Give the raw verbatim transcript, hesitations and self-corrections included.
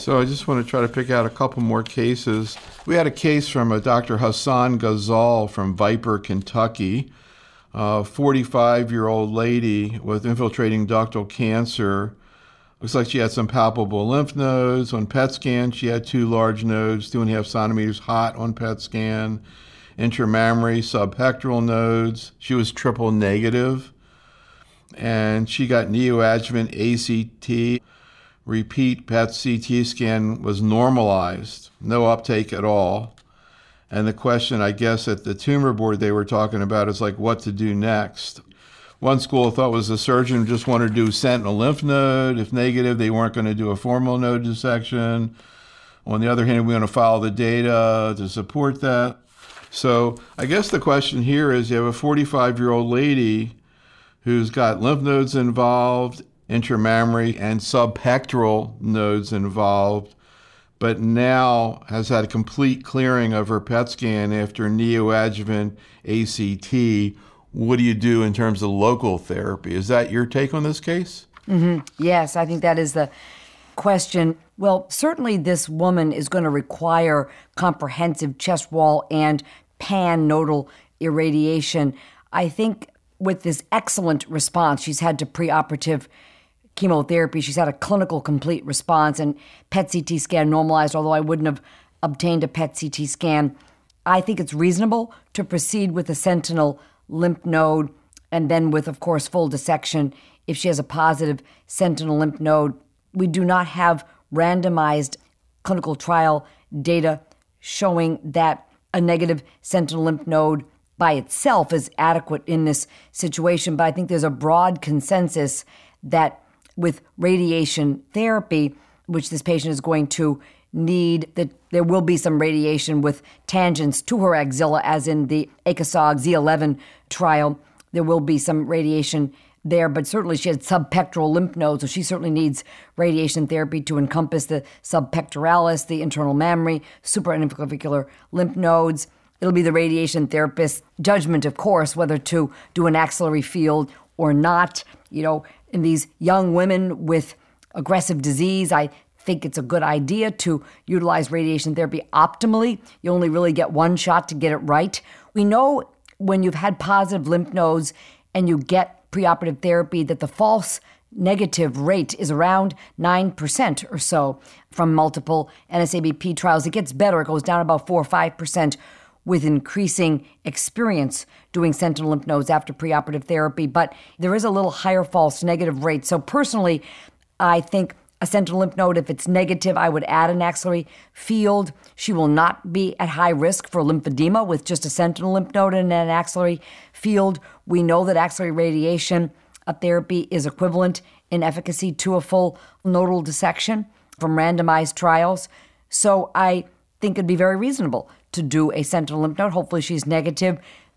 So I just want to try to pick out a couple more cases. We had a case from a Doctor Hassan Ghazal from Viper, Kentucky, a forty-five-year-old lady with infiltrating ductal cancer. Looks like she had some palpable lymph nodes. On P E T scan, she had two large nodes, two and a half centimeters hot on P E T scan, intramammary subpectoral nodes. She was triple negative, and she got neoadjuvant A C T. Repeat P E T C T scan was normalized, no uptake at all. And the question, I guess, at the tumor board they were talking about is like what to do next. One school of thought was the surgeon just wanted to do sentinel lymph node. If negative, they weren't going to do a formal node dissection. On the other hand, we want to follow the data to support that. So I guess the question here is you have a forty-five-year-old lady who's got lymph nodes involved, intramammary and subpectoral nodes involved, but now has had a complete clearing of her P E T scan after neoadjuvant A C T. What do you do in terms of local therapy? Is that your take on this case? Mm-hmm. Yes, I think that is the question. Well, certainly this woman is going to require comprehensive chest wall and pan-nodal irradiation. I think with this excellent response she's had to preoperative chemotherapy, she's had a clinical complete response and P E T C T scan normalized, although I wouldn't have obtained a P E T C T scan. I think it's reasonable to proceed with a sentinel lymph node and then with, of course, full dissection if she has a positive sentinel lymph node. We do not have randomized clinical trial data showing that a negative sentinel lymph node by itself is adequate in this situation, but I think there's a broad consensus that with radiation therapy, which this patient is going to need, that there will be some radiation with tangents to her axilla, as in the A C O S O G Z eleven trial. There will be some radiation there, but certainly she had subpectoral lymph nodes, so she certainly needs radiation therapy to encompass the subpectoralis, the internal mammary, suprainflavicular lymph nodes. It'll be the radiation therapist's judgment, of course, whether to do an axillary field or not. You know, in these young women with aggressive disease, I think it's a good idea to utilize radiation therapy optimally. You only really get one shot to get it right. We know when you've had positive lymph nodes and you get preoperative therapy that the false negative rate is around nine percent or so from multiple N S A B P trials. It gets better. It goes down about four or five percent with increasing experience doing sentinel lymph nodes after preoperative therapy, but there is a little higher false negative rate. So personally, I think a sentinel lymph node, if it's negative, I would add an axillary field. She will not be at high risk for lymphedema with just a sentinel lymph node and an axillary field. We know that axillary radiation therapy is equivalent in efficacy to a full nodal dissection from randomized trials. So I think it'd be very reasonable to do a sentinel lymph node. Hopefully she's negative.